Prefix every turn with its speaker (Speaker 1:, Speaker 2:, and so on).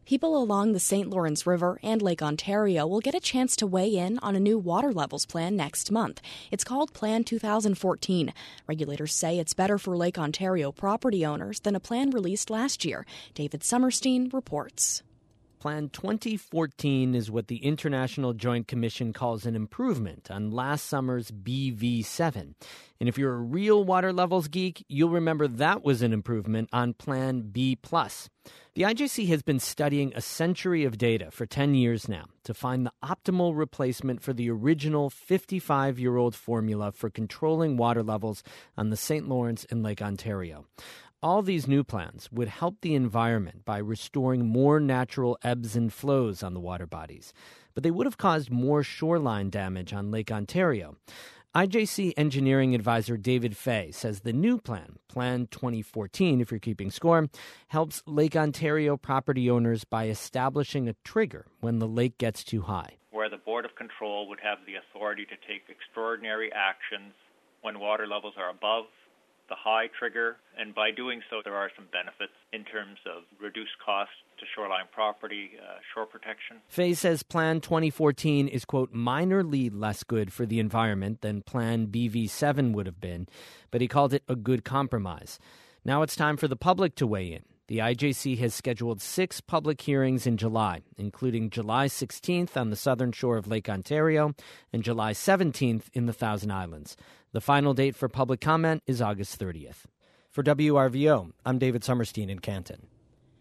Speaker 1: People along the St. Lawrence River and Lake Ontario will get a chance to weigh in on a new water levels plan next month. It's called Plan 2014. Regulators say it's better for Lake Ontario property owners than a plan released last year. David Summerstein reports.
Speaker 2: Plan 2014 is what the International Joint Commission calls an improvement on last summer's BV7. And if you're a real water levels geek, you'll remember that was an improvement on Plan B+. The IJC has been studying a century of data for 10 years now to find the optimal replacement for the original 55-year-old formula for controlling water levels on the St. Lawrence and Lake Ontario. All these new plans would help the environment by restoring more natural ebbs and flows on the water bodies, but they would have caused more shoreline damage on Lake Ontario. IJC engineering advisor David Fay says the new plan, Plan 2014, if you're keeping score, helps Lake Ontario property owners by establishing a trigger when the lake gets too high.
Speaker 3: Where the Board of Control would have the authority to take extraordinary actions when water levels are above the high trigger, and by doing so, there are some benefits in terms of reduced costs to shoreline property, shore protection.
Speaker 2: Fay says Plan 2014 is, quote, minorly less good for the environment than Plan BV7 would have been, but he called it a good compromise. Now it's time for the public to weigh in. The IJC has scheduled 6 public hearings in July, including July 16th on the southern shore of Lake Ontario and July 17th in the Thousand Islands. The final date for public comment is August 30th. For WRVO, I'm David Summerstein in Canton.